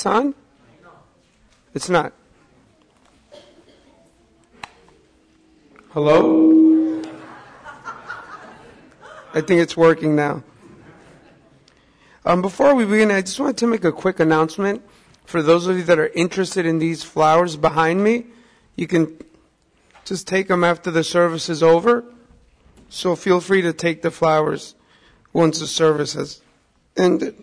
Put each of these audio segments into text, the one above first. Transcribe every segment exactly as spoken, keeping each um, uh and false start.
It's on? It's not. Hello? I think it's working now. Um, before we begin, I just wanted to make a quick announcement. For those of you that are interested in these flowers behind me, you can just take them after the service is over. So feel free to take the flowers once the service has ended.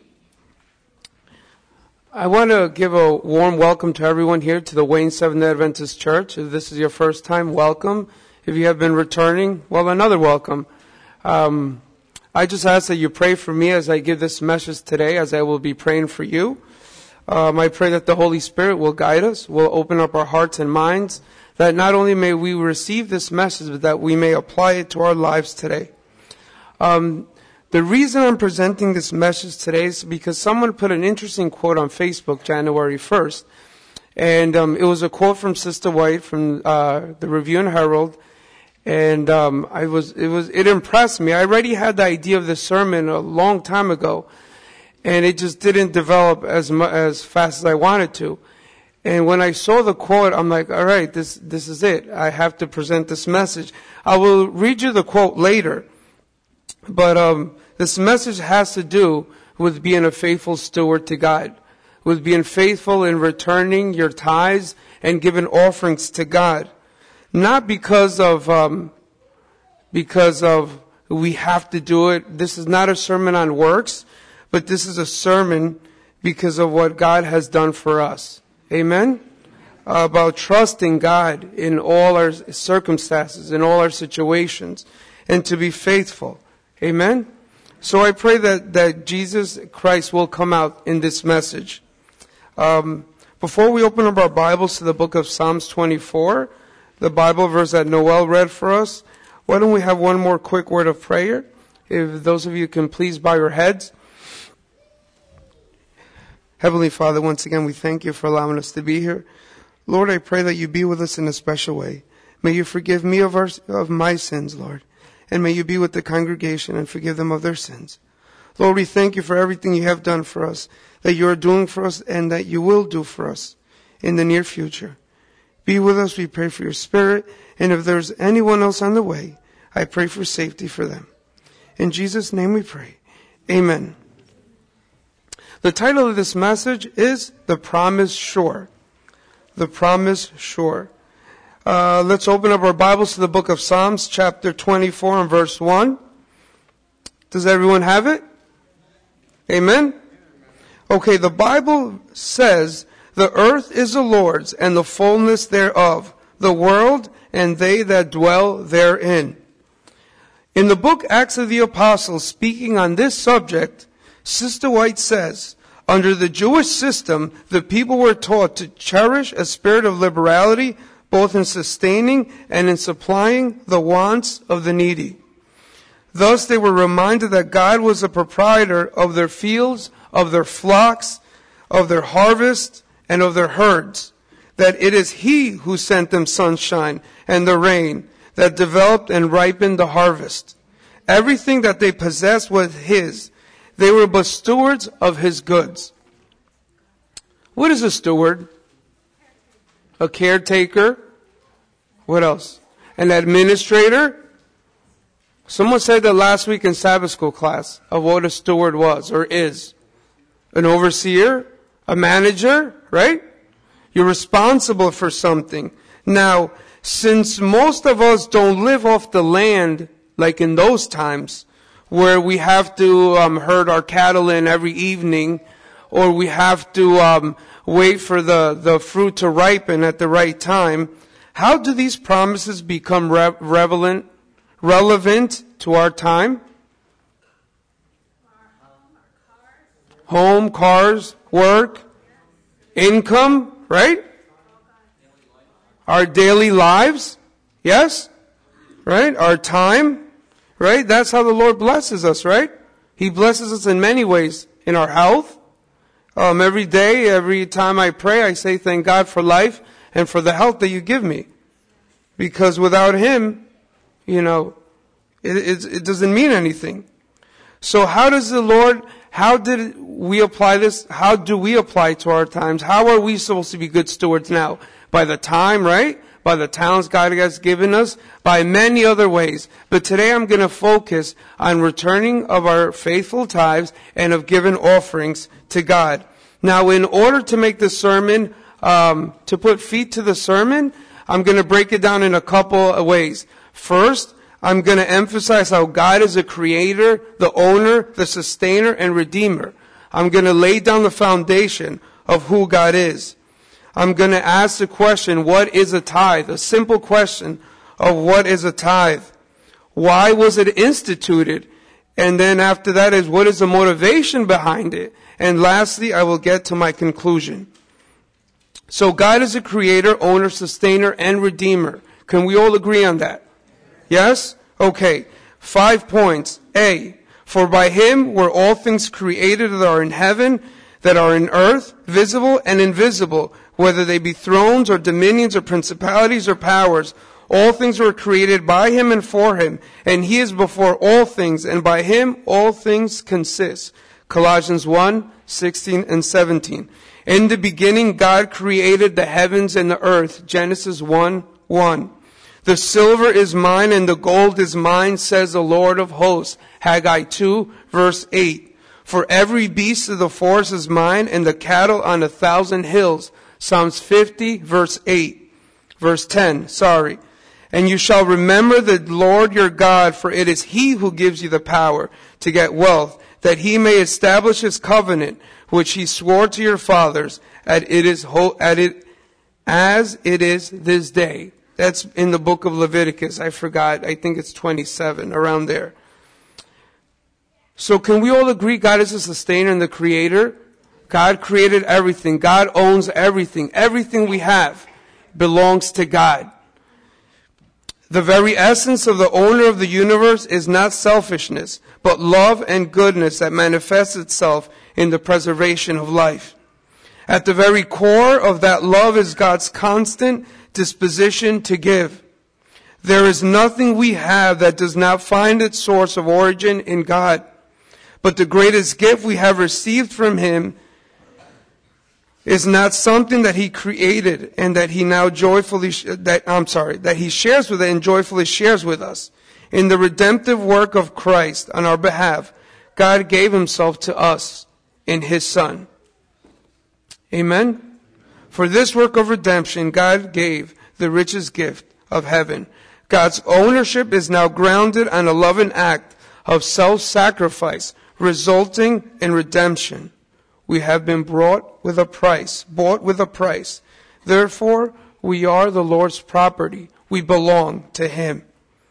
I want to give a warm welcome to everyone here to the Wayne Seventh-day Adventist Church. If this is your first time, welcome. If you have been returning, well, another welcome. Um, I just ask that you pray for me as I give this message today, as I will be praying for you. Um, I pray that the Holy Spirit will guide us, will open up our hearts and minds, that not only may we receive this message, but that we may apply it to our lives today. Um, the reason I'm presenting this message today is because someone put an interesting quote on Facebook January first. And um, it was a quote from Sister White from uh, the Review and Herald. And um, I was, it was, it impressed me. I already had the idea of the sermon a long time ago, and it just didn't develop as mu- as fast as I wanted to. And when I saw the quote, I'm like, all right, this this is it. I have to present this message. I will read you the quote later, but um, this message has to do with being a faithful steward to God, with being faithful in returning your tithes and giving offerings to God. Not because of, um, because of we have to do it. This is not a sermon on works, but this is a sermon because of what God has done for us. Amen? Uh, about trusting God in all our circumstances, in all our situations, and to be faithful. Amen? So I pray that, that Jesus Christ will come out in this message. Um, before we open up our Bibles to the book of Psalms twenty-four, the Bible verse that Noel read for us, why don't we have one more quick word of prayer? If those of you can please bow your heads. Heavenly Father, once again, we thank you for allowing us to be here. Lord, I pray that you be with us in a special way. May you forgive me of, our, of my sins, Lord. And may you be with the congregation and forgive them of their sins. Lord, we thank you for everything you have done for us, that you are doing for us, and that you will do for us in the near future. Be with us, we pray for your Spirit, and if there's anyone else on the way, I pray for safety for them. In Jesus' name we pray. Amen. The title of this message is The Promise Sure. The Promise Sure. Uh, let's open up our Bibles to the book of Psalms, chapter twenty-four and verse one. Does everyone have it? Amen? Okay, the Bible says, the earth is the Lord's, and the fullness thereof, the world, and they that dwell therein. In the book Acts of the Apostles, speaking on this subject, Sister White says, under the Jewish system, the people were taught to cherish a spirit of liberality, both in sustaining and in supplying the wants of the needy. Thus, they were reminded that God was the proprietor of their fields, of their flocks, of their harvest, and of their herds, that it is He who sent them sunshine and the rain that developed and ripened the harvest. Everything that they possessed was His. They were but stewards of His goods. What is a steward? A caretaker. What else? An administrator. Someone said that last week in Sabbath school class of what a steward was or is. An overseer. A manager, right? You're responsible for something. Now, since most of us don't live off the land like in those times, where we have to um, herd our cattle in every evening, or we have to um, wait for the, the fruit to ripen at the right time, how do these promises become re- relevant, relevant to our time? Home, cars, work, income, right? Our daily lives, yes? Right? Our time, right? That's how the Lord blesses us, right? He blesses us in many ways. In our health. Um, every day, every time I pray, I say thank God for life and for the health that you give me. Because without Him, you know, it, it, it doesn't mean anything. So how does the Lord how did we apply this? How do we apply it to our times? How are we supposed to be good stewards now? By the time, right? By the talents God has given us, by many other ways. But today I'm going to focus on returning of our faithful tithes and of given offerings to God. Now, in order to make this sermon, um, to put feet to the sermon, I'm going to break it down in a couple of ways. First, I'm going to emphasize how God is a creator, the owner, the sustainer, and redeemer. I'm going to lay down the foundation of who God is. I'm going to ask the question, what is a tithe? A simple question of what is a tithe? Why was it instituted? And then after that is, what is the motivation behind it? And lastly, I will get to my conclusion. So God is a creator, owner, sustainer, and redeemer. Can we all agree on that? Yes? Okay. Five points. A, for by him were all things created that are in heaven, that are in earth, visible and invisible, whether they be thrones or dominions or principalities or powers. All things were created by him and for him, and he is before all things, and by him all things consist. Colossians one, sixteen and seventeen. In the beginning God created the heavens and the earth. Genesis one, one. The silver is mine and the gold is mine, says the Lord of hosts. Haggai two, verse eight. For every beast of the forest is mine, and the cattle on a thousand hills. Psalms fifty, verse eight. Verse ten, sorry. And you shall remember the Lord your God, for it is he who gives you the power to get wealth, that he may establish his covenant, which he swore to your fathers, at it is ho- at it as it is this day. That's in the book of Leviticus. I forgot. I think it's twenty-seven, around there. So can we all agree God is the sustainer and the creator? God created everything. God owns everything. Everything we have belongs to God. The very essence of the owner of the universe is not selfishness, but love and goodness that manifests itself in the preservation of life. At the very core of that love is God's constant disposition to give. There is nothing we have that does not find its source of origin in God. But the greatest gift we have received from him is not something that he created and that he now joyfully, that, I'm sorry, that he shares with it and joyfully shares with us. In the redemptive work of Christ on our behalf, God gave himself to us in his Son. Amen? For this work of redemption, God gave the richest gift of heaven. God's ownership is now grounded on a loving act of self-sacrifice, resulting in redemption. We have been brought with a price, bought with a price. Therefore, we are the Lord's property. We belong to him.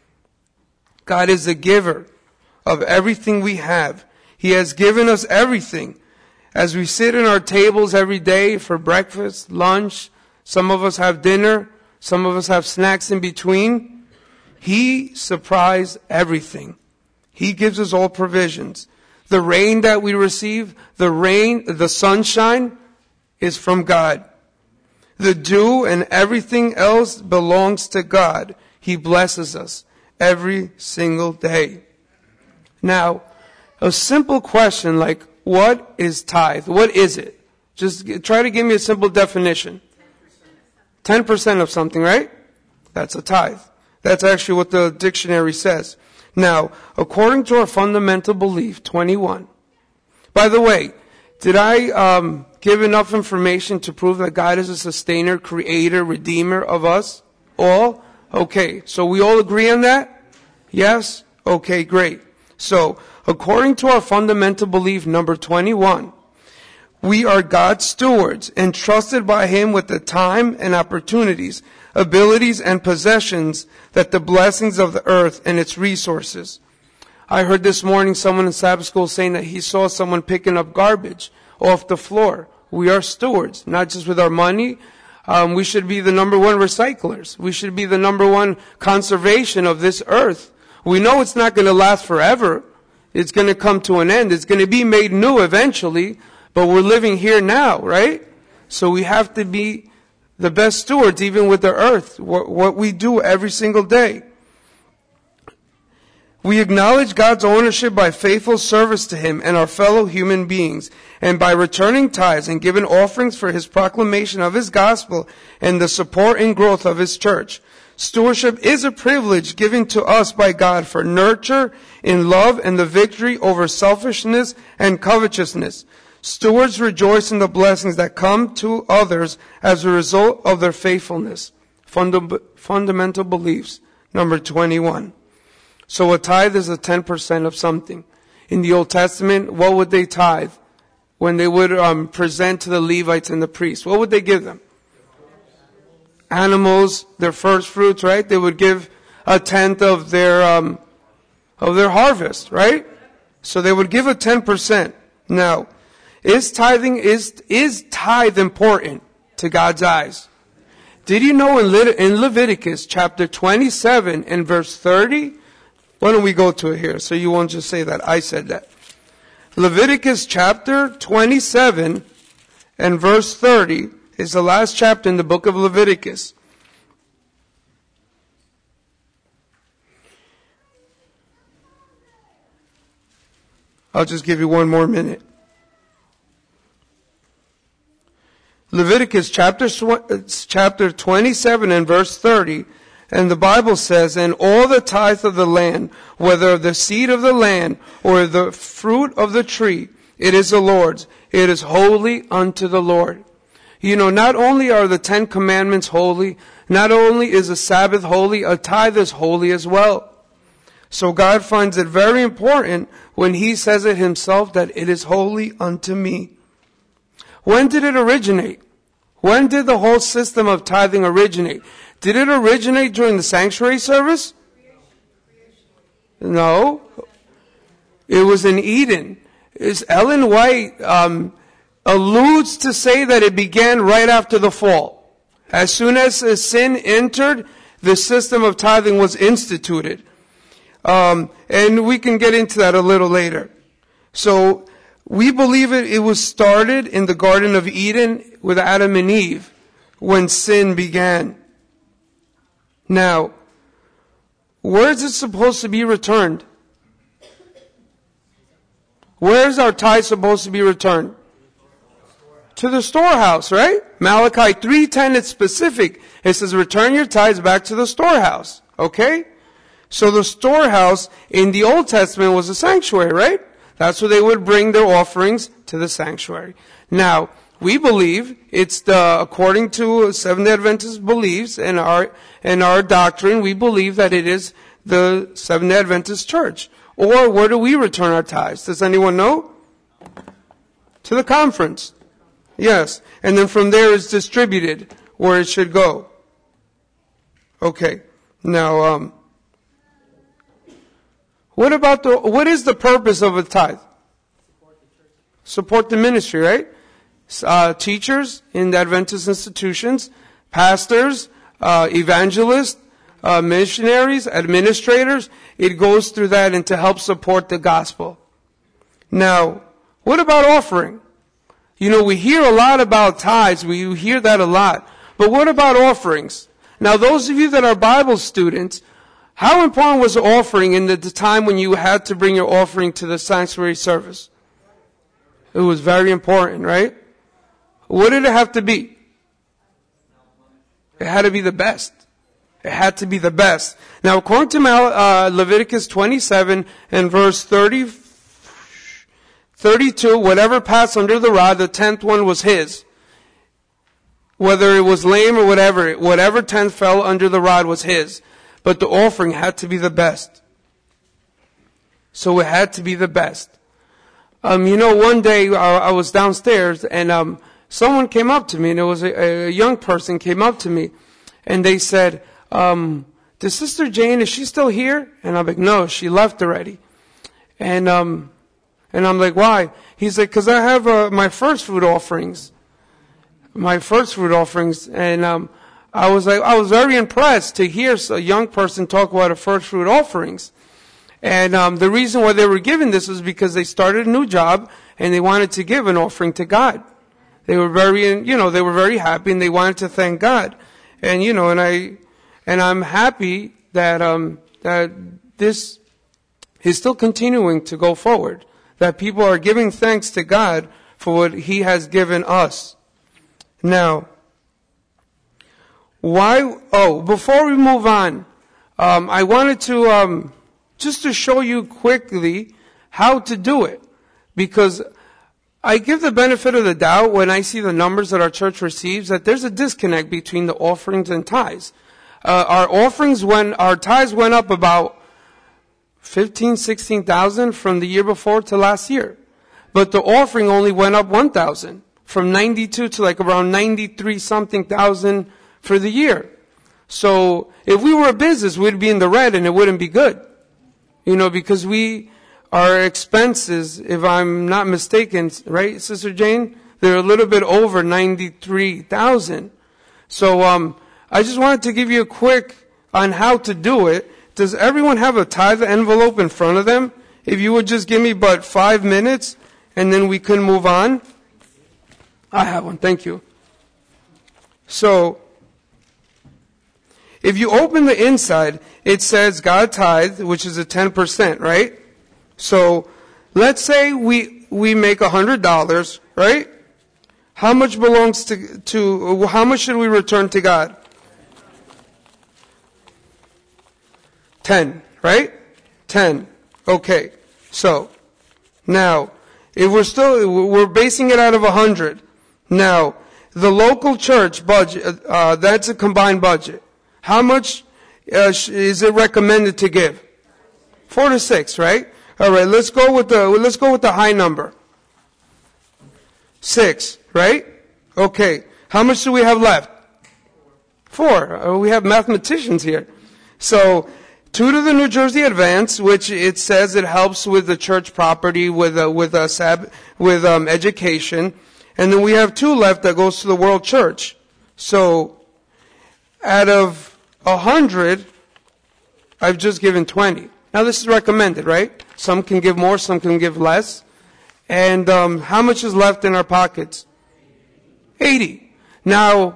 God is the giver of everything we have. He has given us everything. As we sit in our tables every day for breakfast, lunch, some of us have dinner, some of us have snacks in between. He supplies everything. He gives us all provisions. The rain that we receive, the rain, the sunshine is from God. The dew and everything else belongs to God. He blesses us every single day. Now, a simple question like, what is tithe? What is it? Just try to give me a simple definition. ten percent of something, right? That's a tithe. That's actually what the dictionary says. Now, according to our fundamental belief, twenty-one. By the way, did I um, give enough information to prove that God is a sustainer, creator, redeemer of us all? Okay, so we all agree on that? Yes? Okay, great. So, according to our fundamental belief, number twenty-one, we are God's stewards, entrusted by him with the time and opportunities, abilities and possessions that the blessings of the earth and its resources. I heard this morning someone in Sabbath school saying that he saw someone picking up garbage off the floor. We are stewards, not just with our money. Um, we should be the number one recyclers. We should be the number one conservation of this earth. We know it's not going to last forever. It's going to come to an end. It's going to be made new eventually, but we're living here now, right? So we have to be the best stewards, even with the earth, what, what we do every single day. We acknowledge God's ownership by faithful service to Him and our fellow human beings, and by returning tithes and giving offerings for His proclamation of His gospel and the support and growth of His church. Stewardship is a privilege given to us by God for nurture in love and the victory over selfishness and covetousness. Stewards rejoice in the blessings that come to others as a result of their faithfulness. Funda- fundamental beliefs. Number twenty-one. So a tithe is a ten percent of something. In the Old Testament, what would they tithe? When they would um, present to the Levites and the priests, what would they give them? Animals, their first fruits, right? They would give a tenth of their um, of their harvest, right? So they would give a ten percent. Now, is tithing is is tithe important to God's eyes? Did you know in, Le- in Leviticus chapter twenty-seven and verse thirty? Why don't we go to it here so you won't just say that I said that. Leviticus chapter twenty-seven and verse thirty is the last chapter in the book of Leviticus. I'll just give you one more minute. Leviticus chapter, chapter twenty-seven and verse thirty. And the Bible says, and all the tithe of the land, whether of the seed of the land or the fruit of the tree, it is the Lord's. It is holy unto the Lord. You know, not only are the Ten Commandments holy, not only is the Sabbath holy, a tithe is holy as well. So God finds it very important when He says it Himself that it is holy unto me. When did it originate? When did the whole system of tithing originate? Did it originate during the sanctuary service? No. It was in Eden. Is Ellen White um, alludes to say that it began right after the fall. As soon as sin entered, the system of tithing was instituted. Um, and we can get into that a little later. So we believe it, it was started in the Garden of Eden with Adam and Eve when sin began. Now, where is it supposed to be returned? Where is our tithe supposed to be returned? To the storehouse, right? Malachi three ten, it's specific. It says, return your tithes back to the storehouse. Okay? So the storehouse in the Old Testament was a sanctuary, right? That's where they would bring their offerings to the sanctuary. Now, we believe it's the, according to Seventh-day Adventist beliefs and our, and our doctrine, we believe that it is the Seventh-day Adventist church. Or where do we return our tithes? Does anyone know? To the conference. Yes. And then from there it's distributed where it should go. Okay. Now, um, what about the, what is the purpose of a tithe? Support the ministry, right? Uh, teachers in the Adventist institutions, pastors, uh, evangelists, uh, missionaries, administrators. It goes through that and to help support the gospel. Now, what about offering? You know, we hear a lot about tithes. We hear that a lot. But what about offerings? Now, those of you that are Bible students, how important was the offering in the, the time when you had to bring your offering to the sanctuary service? It was very important, right? What did it have to be? It had to be the best. It had to be the best. Now, according to uh, Leviticus twenty-seven and verse thirty, thirty-two, whatever passed under the rod, the tenth one was his. Whether it was lame or whatever, whatever tenth fell under the rod was his. But the offering had to be the best. So it had to be the best. Um, you know, one day I, I was downstairs and um, someone came up to me, and it was a, a young person came up to me, and they said, um, "Does Sister Jane, is she still here?" And I'm like, "No, she left already." And um, and I'm like, "Why?" He's like, "Because I have uh, my first fruit offerings, my first fruit offerings." And um, I was like, I was very impressed to hear a young person talk about her first fruit offerings. And um, the reason why they were giving this was because they started a new job and they wanted to give an offering to God. They were very, you know, they were very happy and they wanted to thank God. And, you know, and I, and I'm happy that, um, that this is still continuing to go forward. That people are giving thanks to God for what He has given us. Now, why, oh, before we move on, um, I wanted to, um, just to show you quickly how to do it. Because I give the benefit of the doubt when I see the numbers that our church receives that there's a disconnect between the offerings and tithes. Uh, our offerings when, our tithes went up about fifteen, sixteen thousand from the year before to last year. But the offering only went up one thousand. From ninety-two to like around ninety-three something thousand for the year. So if we were a business, we'd be in the red and it wouldn't be good. You know, because we, our expenses, if I'm not mistaken, right, Sister Jane? They're a little bit over ninety-three thousand. So, um, I just wanted to give you a quick on how to do it. Does everyone have a tithe envelope in front of them? If you would just give me but five minutes and then we can move on. I have one, thank you. So, if you open the inside, it says God tithe, which is a ten percent, right? So, let's say we, we make one hundred dollars, right? How much belongs to, to, how much should we return to God? ten, right? ten. Okay. So, now, if we're still, we're basing it out of one hundred. Now, the local church budget, uh, that's a combined budget. How much uh, is it recommended to give? Four to six, right? All right. Let's go with the let's go with the high number. Six, right? Okay. How much do we have left? Four. Uh, we have mathematicians here. So, two to the New Jersey Advance, which it says it helps with the church property, with uh, with uh, sab- with um, education. And then we have two left that goes to the World Church. So, out of a hundred, I've just given twenty. Now this is recommended, right? Some can give more, some can give less. And um, how much is left in our pockets? eighty. Now,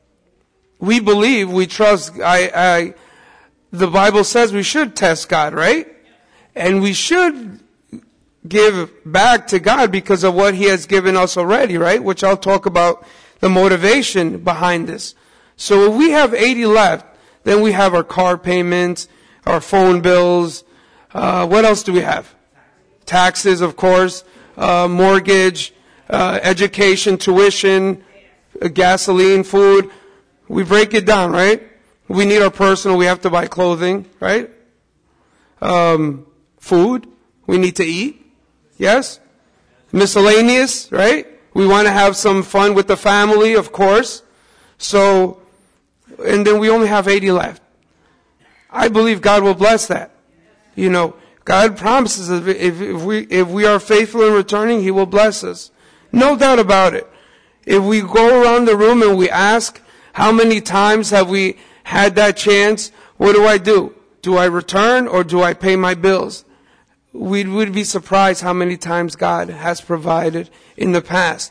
we believe, we trust, I, I, the Bible says we should test God, right? And we should give back to God because of what He has given us already, right? Which I'll talk about the motivation behind this. So if we have eighty left, then we have our car payments, our phone bills. Uh, what else do we have? Taxes, of course, uh, mortgage, uh, education, tuition, uh, gasoline, food. We break it down, right? We need our personal. We have to buy clothing, right? Um, food. We need to eat. Yes? Miscellaneous, right? We want to have some fun with the family, of course. So, and then we only have eighty left. I believe God will bless that. You know, God promises if, if, if we if we are faithful in returning, He will bless us. No doubt about it. If we go around the room and we ask, how many times have we had that chance? What do I do? Do I return or do I pay my bills? We would be surprised how many times God has provided in the past.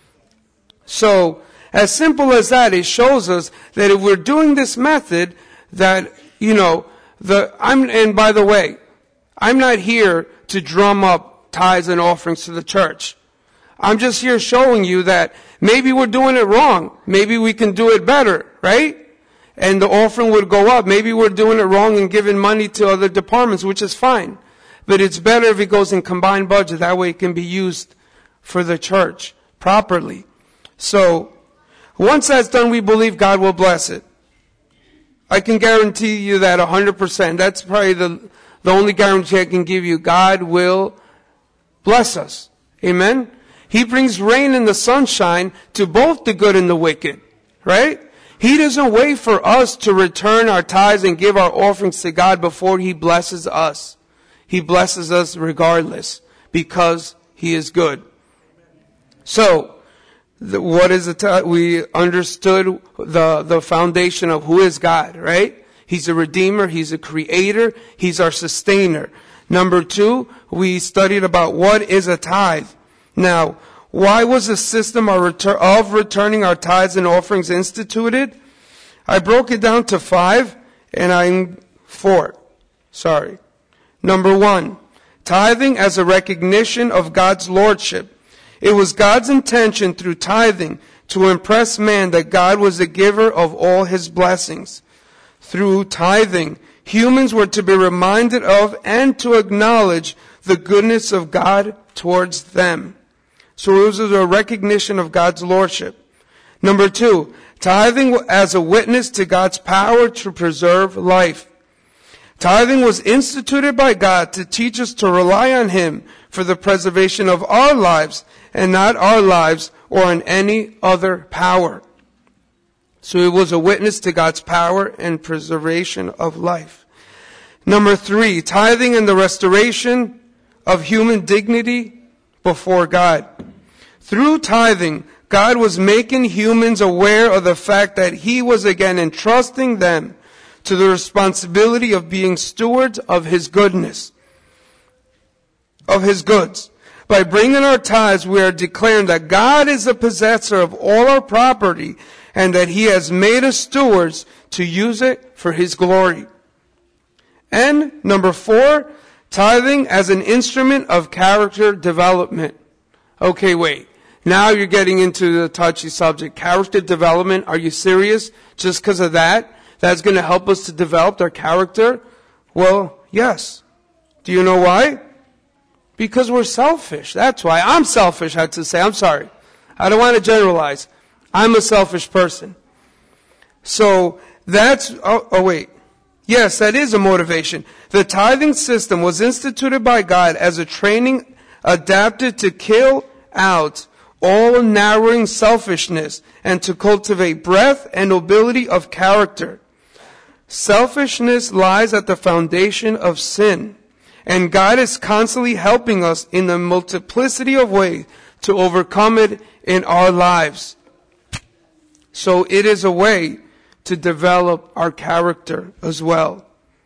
So, as simple as that, it shows us that if we're doing this method, that, you know, the, I'm, and by the way, I'm not here to drum up tithes and offerings to the church. I'm just here showing you that maybe we're doing it wrong. Maybe we can do it better, right? And the offering would go up. Maybe we're doing it wrong and giving money to other departments, which is fine. But it's better if it goes in combined budget. That way it can be used for the church properly. So, once that's done, we believe God will bless it. I can guarantee you that one hundred percent. That's probably the, the only guarantee I can give you. God will bless us. Amen? He brings rain and the sunshine to both the good and the wicked. Right? He doesn't wait for us to return our tithes and give our offerings to God before He blesses us. He blesses us regardless because He is good. So, the, what is the t- we understood the the foundation of who is God, right? He's a redeemer, He's a creator, He's our sustainer. Number two, we studied about what is a tithe. Now, why was the system of, retur- of returning our tithes and offerings instituted? I broke it down to five, and I'm four. Sorry. Number one, tithing as a recognition of God's lordship. It was God's intention through tithing to impress man that God was the giver of all his blessings. Through tithing, humans were to be reminded of and to acknowledge the goodness of God towards them. So it was a recognition of God's lordship. Number two, tithing as a witness to God's power to preserve life. Tithing was instituted by God to teach us to rely on Him for the preservation of our lives and not our lives or on any other power. So it was a witness to God's power and preservation of life. Number three, tithing and the restoration of human dignity before God. Through tithing, God was making humans aware of the fact that He was again entrusting them to the responsibility of being stewards of His goodness, of His goods. By bringing our tithes, we are declaring that God is the possessor of all our property and that He has made us stewards to use it for His glory. And number four, tithing as an instrument of character development. Okay, wait. Now you're getting into the touchy subject. Character development. Are you serious? Just because of that? That's going to help us to develop our character? Well, yes. Do you know why? Because we're selfish. That's why. I'm selfish, I had to say. I'm sorry. I don't want to generalize. I'm a selfish person. So that's, oh, oh wait. Yes, that is a motivation. The tithing system was instituted by God as a training adapted to kill out all narrowing selfishness and to cultivate breadth and nobility of character. Selfishness lies at the foundation of sin, and God is constantly helping us in the multiplicity of ways to overcome it in our lives. So it is a way to develop our character as well.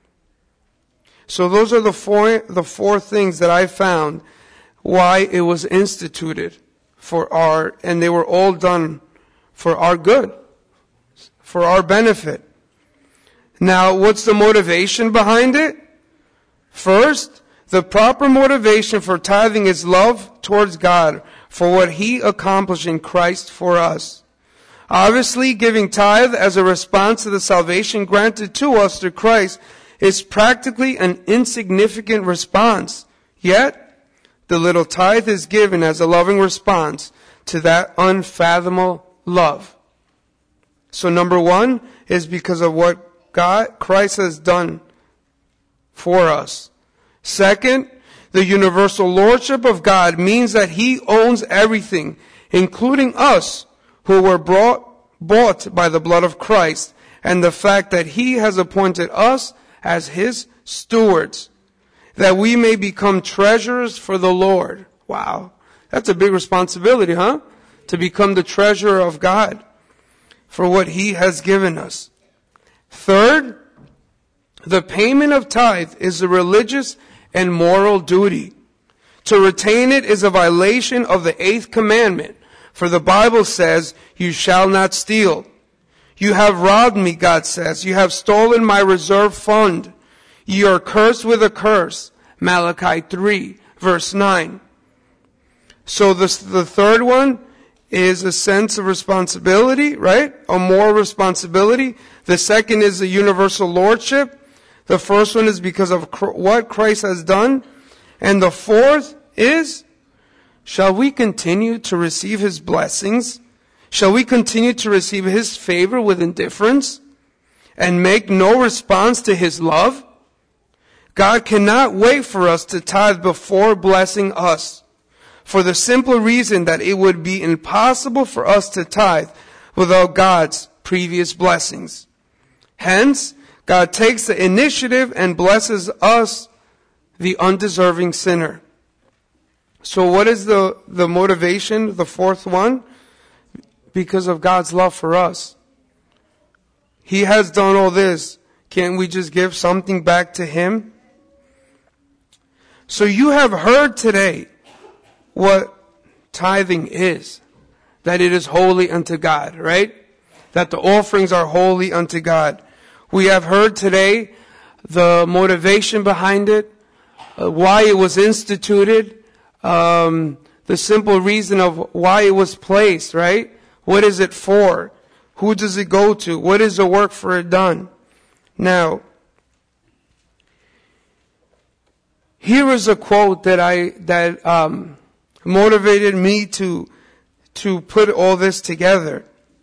So those are the four, the four things that I found why it was instituted for our, and they were all done for our good, for our benefit. Now, what's the motivation behind it? First, the proper motivation for tithing is love towards God for what He accomplished in Christ for us. Obviously, giving tithe as a response to the salvation granted to us through Christ is practically an insignificant response. Yet, the little tithe is given as a loving response to that unfathomable love. So number one is because of what God, Christ has done for us. Second, the universal lordship of God means that He owns everything, including us, who were brought, bought by the blood of Christ, and the fact that He has appointed us as His stewards, that we may become treasurers for the Lord. Wow. That's a big responsibility, huh? To become the treasurer of God for what He has given us. Third, the payment of tithe is a religious and moral duty. To retain it is a violation of the eighth commandment. For the Bible says, you shall not steal. You have robbed me, God says. You have stolen my reserve fund. Ye are cursed with a curse. Malachi three, verse nine. So this, the third one is a sense of responsibility, right? A moral responsibility. The second is the universal lordship. The first one is because of what Christ has done. And the fourth is, shall we continue to receive His blessings? Shall we continue to receive His favor with indifference and make no response to His love? God cannot wait for us to tithe before blessing us, for the simple reason that it would be impossible for us to tithe without God's previous blessings. Hence, God takes the initiative and blesses us, the undeserving sinner. So what is the, the motivation, the fourth one? Because of God's love for us. He has done all this. Can't we just give something back to Him? So you have heard today what tithing is. That it is holy unto God, right? That the offerings are holy unto God. We have heard today the motivation behind it, uh, why it was instituted, um, the simple reason of why it was placed, right? What is it for? Who does it go to? What is the work for it done? Now, here is a quote that I that um, motivated me to to put all this together.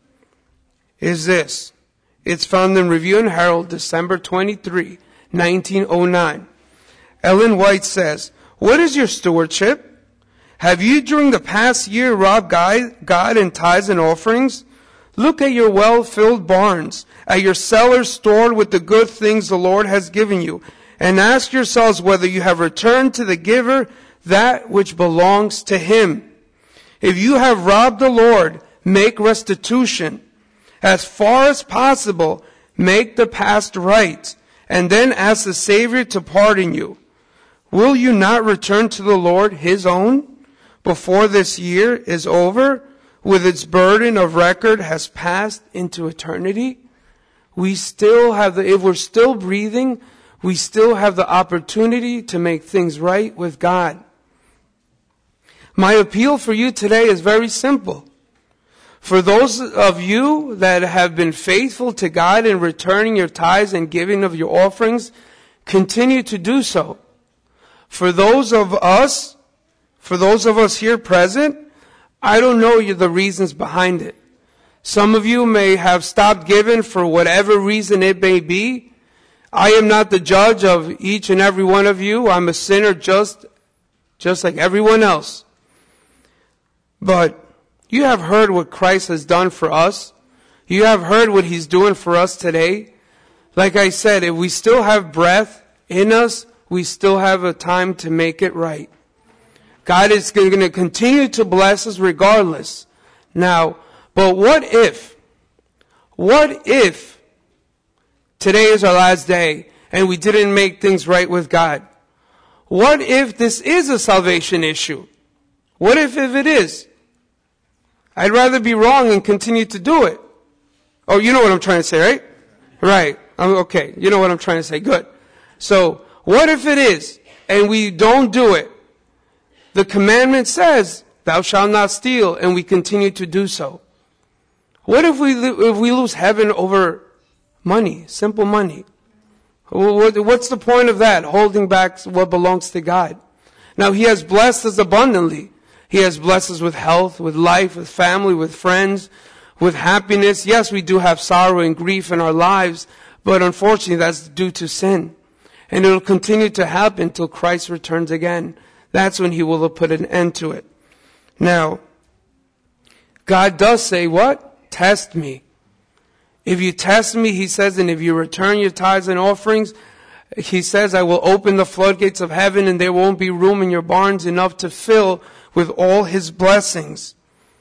Is this? It's found in Review and Herald, December twenty-third, nineteen oh nine. Ellen White says, "What is your stewardship? Have you during the past year robbed God in tithes and offerings? Look at your well-filled barns, at your cellars stored with the good things the Lord has given you, and ask yourselves whether you have returned to the giver that which belongs to him. If you have robbed the Lord, make restitution. As far as possible, make the past right, and then ask the Savior to pardon you. Will you not return to the Lord, his own, before this year is over, with its burden of record has passed into eternity?" We still have the, if we're still breathing, we still have the opportunity to make things right with God. My appeal for you today is very simple. For those of you that have been faithful to God in returning your tithes and giving of your offerings, continue to do so. For those of us, for those of us here present, I don't know the reasons behind it. Some of you may have stopped giving for whatever reason it may be. I am not the judge of each and every one of you. I'm a sinner just, just like everyone else. But you have heard what Christ has done for us. You have heard what he's doing for us today. Like I said, if we still have breath in us, we still have a time to make it right. God is going to continue to bless us regardless. Now, but what if, what if today is our last day and we didn't make things right with God? What if this is a salvation issue? What if, if it is? I'd rather be wrong and continue to do it. Oh, you know what I'm trying to say, right? Right. Okay. You know what I'm trying to say. Good. So, what if it is and we don't do it? The commandment says, "Thou shalt not steal," and we continue to do so. What if we if we lose heaven over money, simple money? What's the point of that? Holding back what belongs to God. Now, he has blessed us abundantly. He has blessed us with health, with life, with family, with friends, with happiness. Yes, we do have sorrow and grief in our lives, but unfortunately that's due to sin. And it'll continue to happen until Christ returns again. That's when he will have put an end to it. Now, God does say what? Test me. If you test me, he says, and if you return your tithes and offerings, he says, I will open the floodgates of heaven and there won't be room in your barns enough to fill with all his blessings.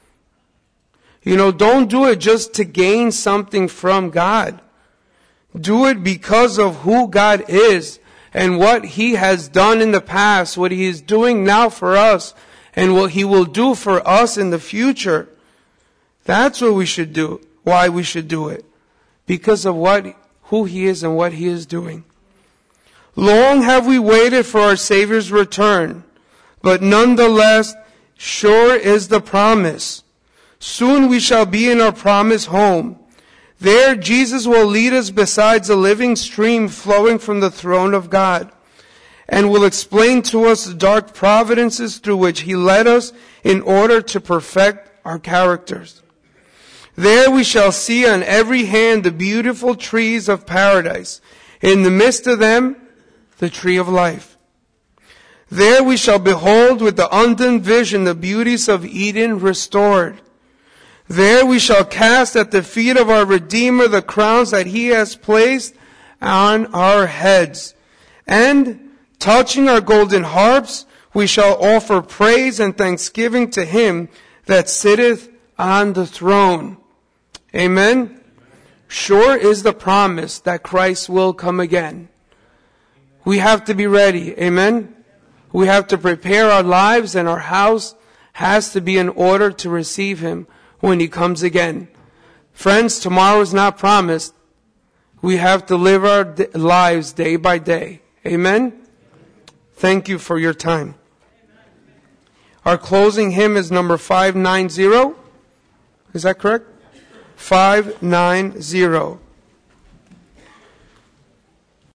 You know, don't do it just to gain something from God. Do it because of who God is and what he has done in the past, what he is doing now for us, and what he will do for us in the future. That's what we should do, why we should do it. Because of what, who he is and what he is doing. Long have we waited for our Savior's return, but nonetheless, sure is the promise. Soon we shall be in our promised home. There Jesus will lead us beside a living stream flowing from the throne of God, and will explain to us the dark providences through which he led us in order to perfect our characters. There we shall see on every hand the beautiful trees of paradise, in the midst of them the tree of life. There we shall behold with the undimmed vision the beauties of Eden restored. There we shall cast at the feet of our Redeemer the crowns that he has placed on our heads. And, touching our golden harps, we shall offer praise and thanksgiving to him that sitteth on the throne. Amen? Sure is the promise that Christ will come again. We have to be ready. Amen? We have to prepare our lives, and our house has to be in order to receive him when he comes again. Friends, tomorrow is not promised. We have to live our lives day by day. Amen? Thank you for your time. Our closing hymn is number five ninety. Is that correct? five ninety.